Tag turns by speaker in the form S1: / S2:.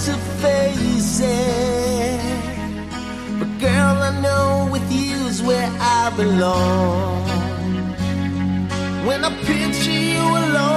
S1: to face it. But girl, I know with you's where I belong. When I picture you alone